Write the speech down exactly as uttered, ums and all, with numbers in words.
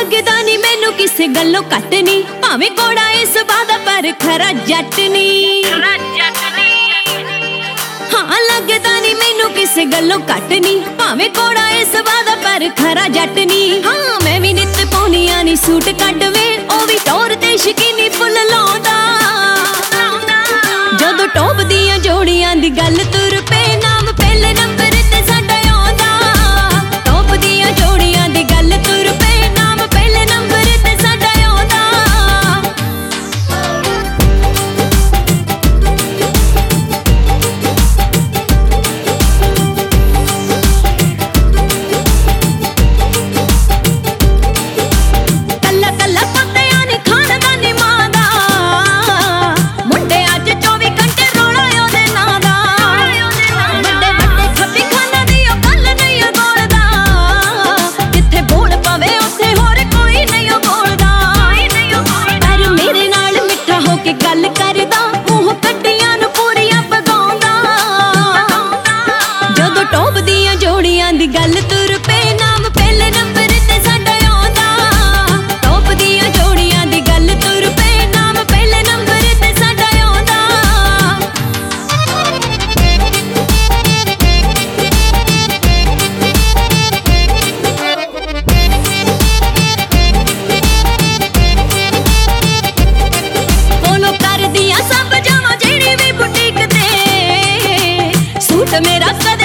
लगदा नी मैनू किसे गल्लों घट नी, भावें घोड़ा इस बादा पर खरा जट नी। हाँ लगदा नी मैनू किसे गल्लों घट नी, भावें घोड़ा इस बादा पर खरा जट नी। हाँ मैं भी नित पाउनिया नी सूट कटवे, ओ भी टौर ते शकीनी फुल लाउंदा। जदों टॉप दियां जोड़ियां दी गल तुर पे, नाम पहले नंबर ते साडा आउंदा। टॉप दियां जोड़ियां दी गल तुर पे, नाम पहले नंबर ते साडा आउंदा। कल्ला कल्ला पत्तियां नी खानदा नी मां दा, मुंडे अज चौबी घंटे रोला ओदे नां दा। वड्डे वड्डे खब्बी खाना दी ओ गल नहीं ओ बोलदा, जिथे बोल पवे उत्थे होर कोई नहीं ओ बोलदा। पर मेरे नाल मिठा हो के गल करदा, मूंह कट्टियां नूं पूरियां पगाउंदा। जदों टॉप दियां जोड़ियां दी गल तुर पे, नाम पहले नंबर ते साडा आउंदा। टॉप दियां जोड़ियां दी गल तुर पे, नाम पहले नंबर ते साडा आउंदा। फॉलो कर दियां सब जावां जेड़ी भी बुटीक ते, सूट मेरा